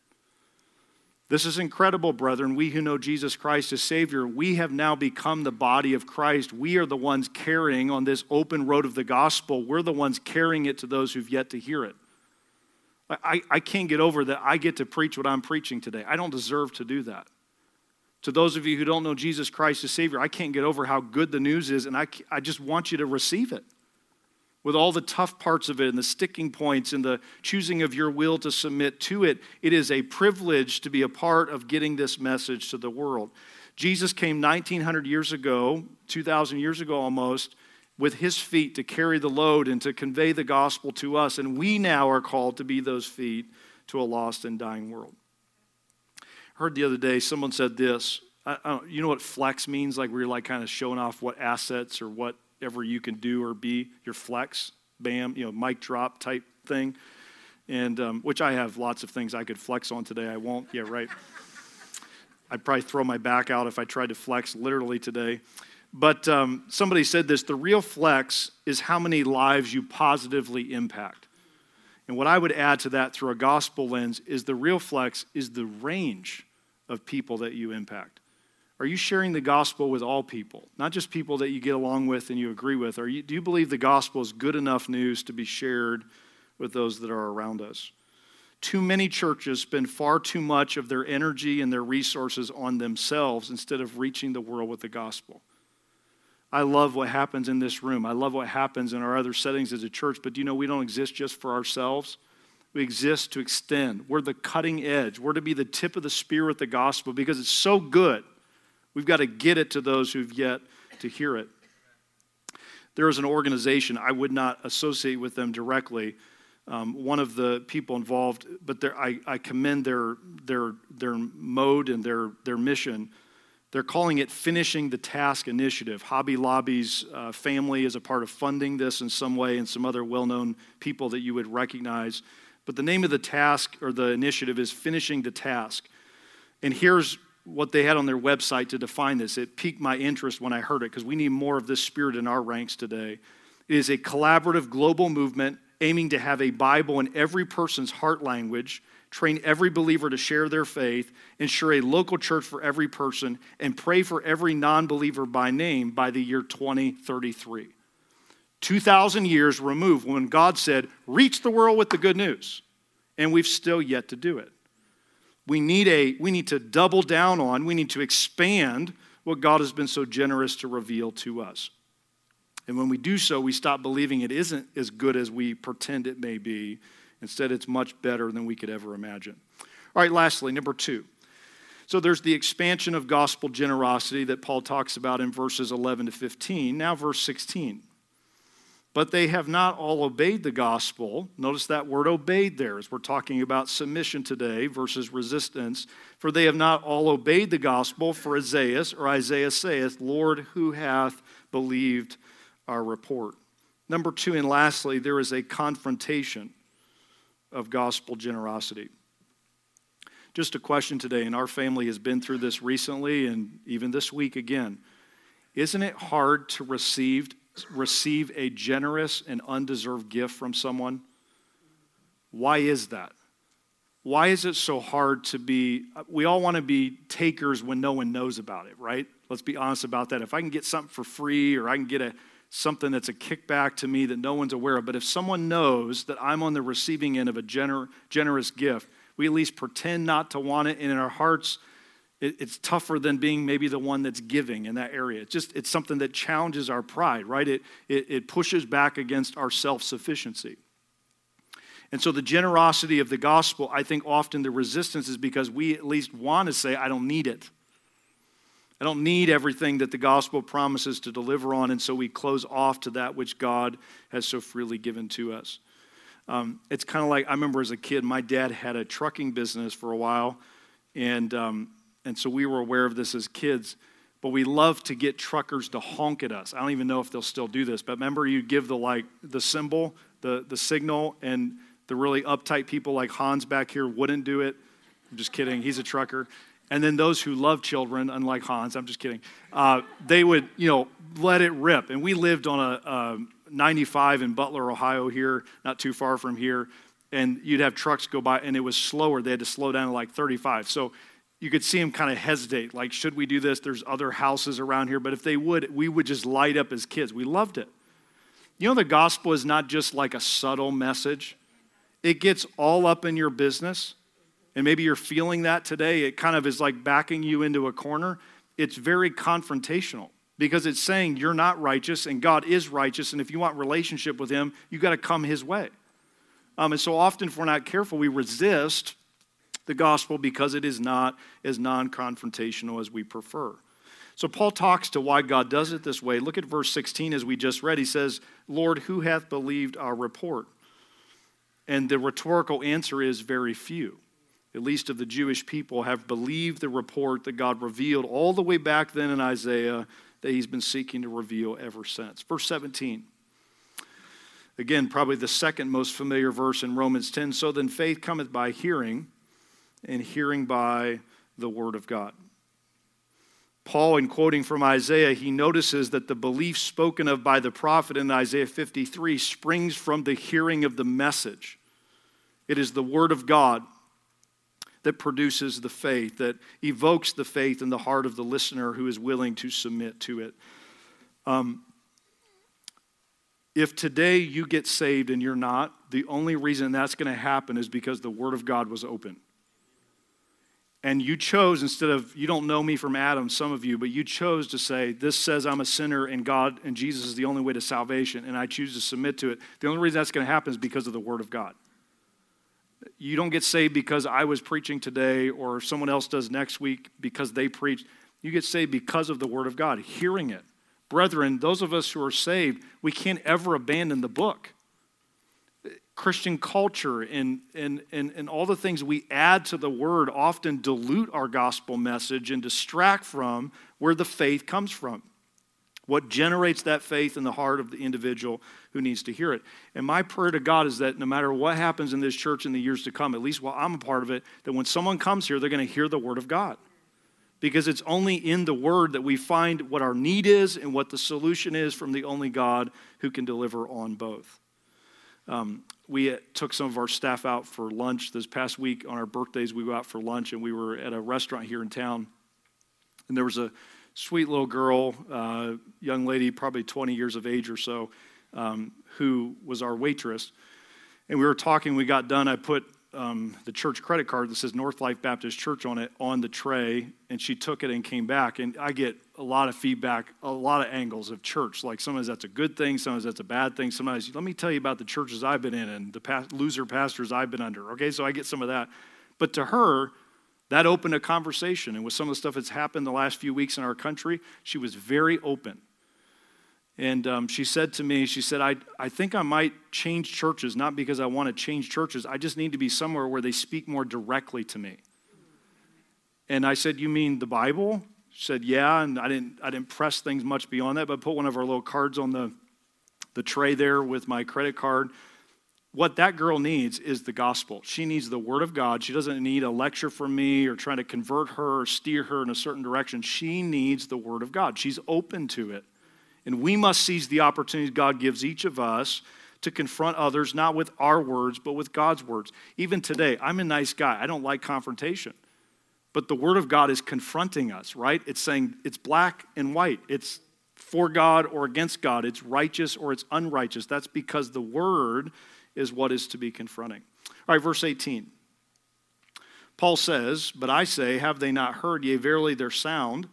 This is incredible, brethren. We who know Jesus Christ as Savior, we have now become the body of Christ. We are the ones carrying on this open road of the gospel. We're the ones carrying it to those who've yet to hear it. I, I can't get over that I get to preach what I'm preaching today. I don't deserve to do that. To those of you who don't know Jesus Christ as Savior, I can't get over how good the news is, and I, I just want you to receive it. With all the tough parts of it and the sticking points and the choosing of your will to submit to it, it is a privilege to be a part of getting this message to the world. Jesus came nineteen hundred years ago, two thousand years ago almost, with his feet to carry the load and to convey the gospel to us, and we now are called to be those feet to a lost and dying world. I heard the other day, someone said this, I, I don't, you know what flex means? Like where you're like kind of showing off what assets or whatever you can do or be, your flex, bam, you know, mic drop type thing. And um, which I have lots of things I could flex on today. I won't, yeah, right. I'd probably throw my back out if I tried to flex literally today. But um, somebody said this, the real flex is how many lives you positively impact. And what I would add to that through a gospel lens is the real flex is the range of people that you impact. Are you sharing the gospel with all people? Not just people that you get along with and you agree with. Are you, do you believe the gospel is good enough news to be shared with those that are around us? Too many churches spend far too much of their energy and their resources on themselves instead of reaching the world with the gospel. I love what happens in this room. I love what happens in our other settings as a church. But do you know we don't exist just for ourselves? We exist to extend. We're the cutting edge. We're to be the tip of the spear with the gospel because it's so good. We've got to get it to those who've yet to hear it. There is an organization, I would not associate with them directly. Um, one of the people involved, but I, I commend their their their mode and their their mission. They're calling it Finishing the Task Initiative. Hobby Lobby's uh, family is a part of funding this in some way, and some other well-known people that you would recognize. But the name of the task or the initiative is Finishing the Task. And here's what they had on their website to define this. It piqued my interest when I heard it because we need more of this spirit in our ranks today. It is a collaborative global movement aiming to have a Bible in every person's heart language, train every believer to share their faith, ensure a local church for every person, and pray for every non-believer by name by the year twenty thirty-three. two thousand years removed when God said, reach the world with the good news. And we've still yet to do it. We need a we need to double down on, we need to expand what God has been so generous to reveal to us. And when we do so, we stop believing it isn't as good as we pretend it may be. Instead, it's much better than we could ever imagine. All right, lastly, number two. So there's the expansion of gospel generosity that Paul talks about in verses eleven to fifteen. Now verse sixteen. But they have not all obeyed the gospel. Notice that word obeyed there as we're talking about submission today versus resistance. For they have not all obeyed the gospel, for Isaiah, or Isaiah saith, Lord, who hath believed our report? Number two, and lastly, there is a confrontation of gospel generosity. Just a question today, and our family has been through this recently and even this week again. Isn't it hard to receive receive a generous and undeserved gift from someone? Why is that? Why is it so hard to be, we all want to be takers when no one knows about it, right? Let's be honest about that. If I can get something for free or I can get a something that's a kickback to me that no one's aware of, but if someone knows that I'm on the receiving end of a gener- generous gift, we at least pretend not to want it, and in our hearts, it's tougher than being maybe the one that's giving in that area. It's just, it's something that challenges our pride, right? It, it, it pushes back against our self-sufficiency. And so the generosity of the gospel, I think often the resistance is because we at least want to say, I don't need it. I don't need everything that the gospel promises to deliver on, and so we close off to that which God has so freely given to us. Um, it's kind of like, I remember as a kid, my dad had a trucking business for a while, and um, And so we were aware of this as kids, but we loved to get truckers to honk at us. I don't even know if they'll still do this, but remember you give the like the symbol, the, the signal, and the really uptight people like Hans back here wouldn't do it. I'm just kidding, he's a trucker. And then those who love children, unlike Hans, I'm just kidding, uh, they would, you know, let it rip. And we lived on a, a ninety-five in Butler, Ohio here, not too far from here, and you'd have trucks go by, and it was slower. They had to slow down to like thirty-five. So you could see him kind of hesitate, like, should we do this? There's other houses around here. But if they would, we would just light up as kids. We loved it. You know, the gospel is not just like a subtle message. It gets all up in your business. And maybe you're feeling that today. It kind of is like backing you into a corner. It's very confrontational because it's saying you're not righteous and God is righteous. And if you want relationship with him, you got to come his way. Um, and so often, if we're not careful, we resist the gospel because it is not as non-confrontational as we prefer. So Paul talks to why God does it this way. Look at verse sixteen as we just read. He says, Lord, who hath believed our report? And the rhetorical answer is very few. At least of the Jewish people have believed the report that God revealed all the way back then in Isaiah that he's been seeking to reveal ever since. Verse seventeen. Again, probably the second most familiar verse in Romans ten. So then faith cometh by hearing, and hearing by the word of God. Paul, in quoting from Isaiah, he notices that the belief spoken of by the prophet in Isaiah fifty-three springs from the hearing of the message. It is the word of God that produces the faith, that evokes the faith in the heart of the listener who is willing to submit to it. Um, if today you get saved and you're not, the only reason that's going to happen is because the word of God was open. And you chose, instead of, you don't know me from Adam, some of you, but you chose to say, this says I'm a sinner and God and Jesus is the only way to salvation, and I choose to submit to it. The only reason that's going to happen is because of the Word of God. You don't get saved because I was preaching today or someone else does next week because they preached. You get saved because of the Word of God, hearing it. Brethren, those of us who are saved, we can't ever abandon the book. Christian culture and, and, and, and all the things we add to the Word often dilute our gospel message and distract from where the faith comes from. What generates that faith in the heart of the individual who needs to hear it. And my prayer to God is that no matter what happens in this church in the years to come, at least while I'm a part of it, that when someone comes here, they're going to hear the Word of God. Because it's only in the Word that we find what our need is and what the solution is from the only God who can deliver on both. Um, we took some of our staff out for lunch this past week. On our birthdays, we went out for lunch, and we were at a restaurant here in town. And there was a sweet little girl, uh, young lady, probably twenty years of age or so, um, who was our waitress. And we were talking, we got done. I put um, the church credit card that says North Life Baptist Church on it on the tray, and she took it and came back. And I get a lot of feedback, a lot of angles of church. Like sometimes that's a good thing, sometimes that's a bad thing. Sometimes, let me tell you about the churches I've been in and the past, loser pastors I've been under. Okay, so I get some of that. But to her, that opened a conversation. And with some of the stuff that's happened the last few weeks in our country, she was very open. And um, she said to me, she said, I, I think I might change churches, not because I want to change churches. I just need to be somewhere where they speak more directly to me. And I said, you mean the Bible? She said, yeah, and I didn't I didn't press things much beyond that, but put one of our little cards on the, the tray there with my credit card. What that girl needs is the gospel. She needs the Word of God. She doesn't need a lecture from me or trying to convert her or steer her in a certain direction. She needs the Word of God. She's open to it. And we must seize the opportunity God gives each of us to confront others, not with our words, but with God's words. Even today, I'm a nice guy. I don't like confrontation. But the Word of God is confronting us, right? It's saying it's black and white. It's for God or against God. It's righteous or it's unrighteous. That's because the Word is what is to be confronting. All right, verse eighteen. Paul says, but I say, have they not heard, yea, verily their sound.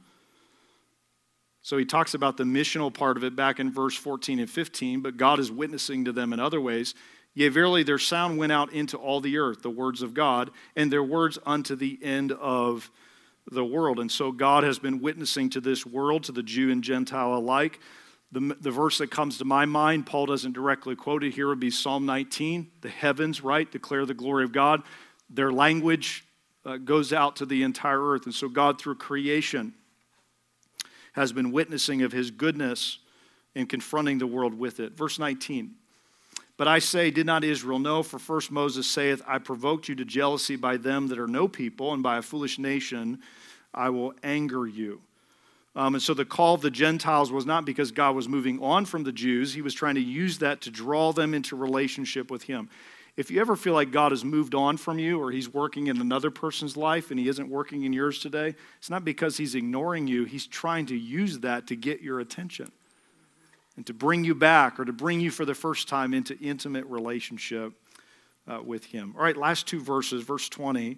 So he talks about the missional part of it back in verse fourteen and fifteen, but God is witnessing to them in other ways. Yea, verily their sound went out into all the earth, the words of God, and their words unto the end of the world. And so God has been witnessing to this world, to the Jew and Gentile alike. The, the verse that comes to my mind, Paul doesn't directly quote it here, would be Psalm nineteen. The heavens, right, declare the glory of God. Their language uh, goes out to the entire earth. And so God, through creation, has been witnessing of his goodness and confronting the world with it. Verse nineteen. But I say, did not Israel know? For first Moses saith, I provoked you to jealousy by them that are no people, and by a foolish nation I will anger you. Um, and so the call of the Gentiles was not because God was moving on from the Jews. He was trying to use that to draw them into relationship with him. If you ever feel like God has moved on from you or he's working in another person's life and he isn't working in yours today, it's not because he's ignoring you. He's trying to use that to get your attention and to bring you back or to bring you for the first time into intimate relationship uh, with him. All right, last two verses, verse twenty.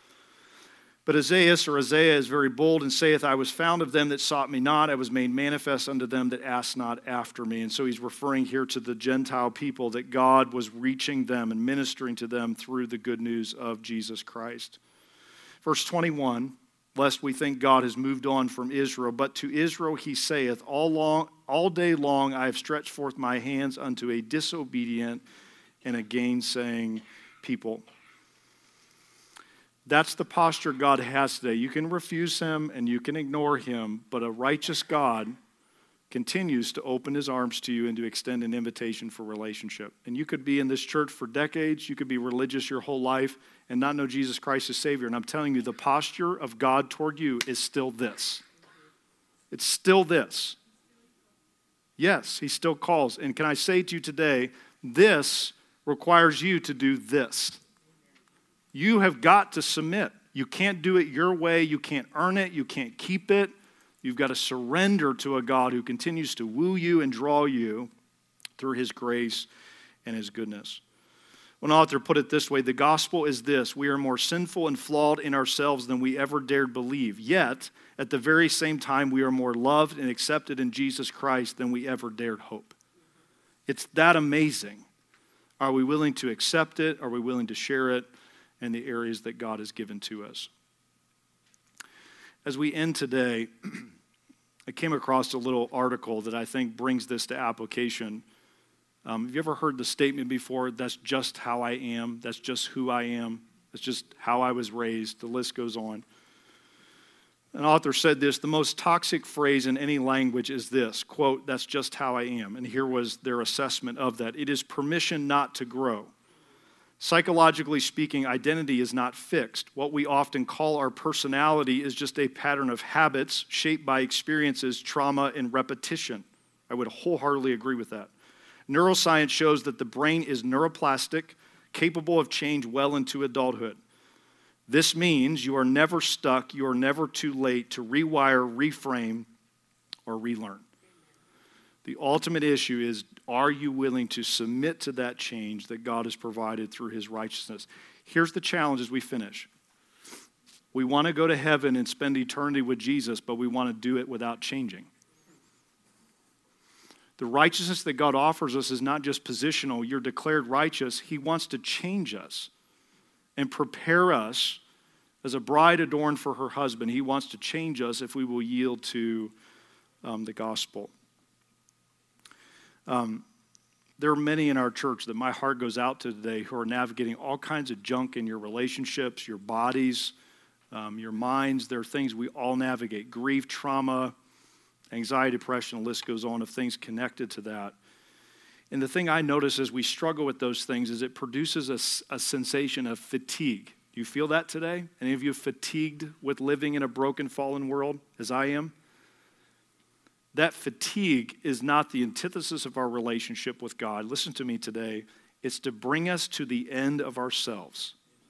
But Isaiah, or Isaiah, is very bold and saith, I was found of them that sought me not. I was made manifest unto them that asked not after me. And so he's referring here to the Gentile people, that God was reaching them and ministering to them through the good news of Jesus Christ. Verse twenty-one, lest we think God has moved on from Israel, but to Israel he saith, all, long, all day long I have stretched forth my hands unto a disobedient and a gainsaying people. That's the posture God has today. You can refuse him and you can ignore him, but a righteous God continues to open his arms to you and to extend an invitation for relationship. And you could be in this church for decades, you could be religious your whole life and not know Jesus Christ as Savior. And I'm telling you, the posture of God toward you is still this. It's still this. Yes, he still calls. And can I say to you today, this requires you to do this. You have got to submit. You can't do it your way. You can't earn it. You can't keep it. You've got to surrender to a God who continues to woo you and draw you through his grace and his goodness. One author put it this way: the gospel is this: we are more sinful and flawed in ourselves than we ever dared believe. Yet, at the very same time, we are more loved and accepted in Jesus Christ than we ever dared hope. It's that amazing. Are we willing to accept it? Are we willing to share it in the areas that God has given to us? As we end today, I came across a little article that I think brings this to application. Um, have you ever heard the statement before, that's just how I am, that's just who I am, that's just how I was raised, the list goes on. An author said this: the most toxic phrase in any language is this, quote, that's just how I am. And here was their assessment of that. It is permission not to grow. Psychologically speaking, identity is not fixed. What we often call our personality is just a pattern of habits shaped by experiences, trauma, and repetition. I would wholeheartedly agree with that. Neuroscience shows that the brain is neuroplastic, capable of change well into adulthood. This means you are never stuck, you are never too late to rewire, reframe, or relearn. The ultimate issue is, are you willing to submit to that change that God has provided through his righteousness? Here's the challenge as we finish. We want to go to heaven and spend eternity with Jesus, but we want to do it without changing. The righteousness that God offers us is not just positional. You're declared righteous. He wants to change us and prepare us as a bride adorned for her husband. He wants to change us if we will yield to um, the gospel. Um, there are many in our church that my heart goes out to today who are navigating all kinds of junk in your relationships, your bodies, um, your minds. There are things we all navigate: grief, trauma, anxiety, depression, the list goes on of things connected to that. And the thing I notice as we struggle with those things is it produces a, a sensation of fatigue. Do you feel that today? Any of you fatigued with living in a broken, fallen world, as I am? That fatigue is not the antithesis of our relationship with God. Listen to me today. It's to bring us to the end of ourselves.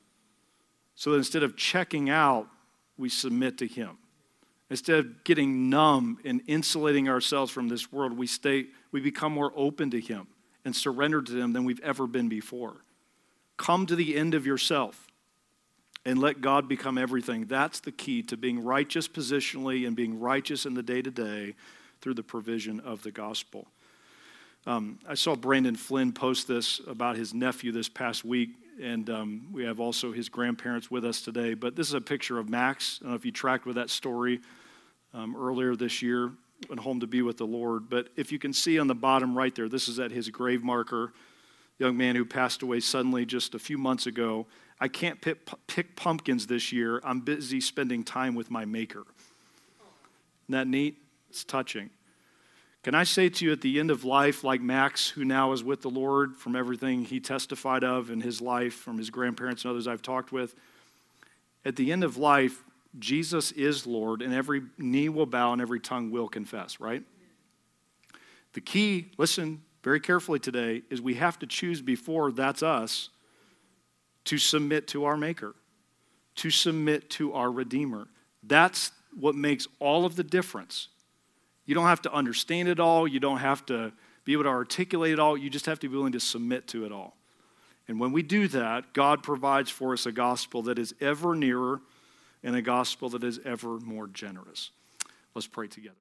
So that instead of checking out, we submit to him. Instead of getting numb and insulating ourselves from this world, we stay, we become more open to him and surrendered to him than we've ever been before. Come to the end of yourself and let God become everything. That's the key to being righteous positionally and being righteous in the day-to-day through the provision of the gospel. Um, I saw Brandon Flynn post this about his nephew this past week, and um, we have also his grandparents with us today. But this is a picture of Max. I don't know if you tracked with that story um, earlier this year, went home to be with the Lord. But if you can see on the bottom right there, this is at his grave marker, young man who passed away suddenly just a few months ago. I can't pick, pick pumpkins this year. I'm busy spending time with my Maker. Isn't that neat? It's touching. Can I say to you at the end of life, like Max, who now is with the Lord from everything he testified of in his life, from his grandparents and others I've talked with, at the end of life, Jesus is Lord, and every knee will bow and every tongue will confess, right? The key, listen very carefully today, is we have to choose before that's us to submit to our Maker, to submit to our Redeemer. That's what makes all of the difference. You don't have to understand it all. You don't have to be able to articulate it all. You just have to be willing to submit to it all. And when we do that, God provides for us a gospel that is ever nearer and a gospel that is ever more generous. Let's pray together.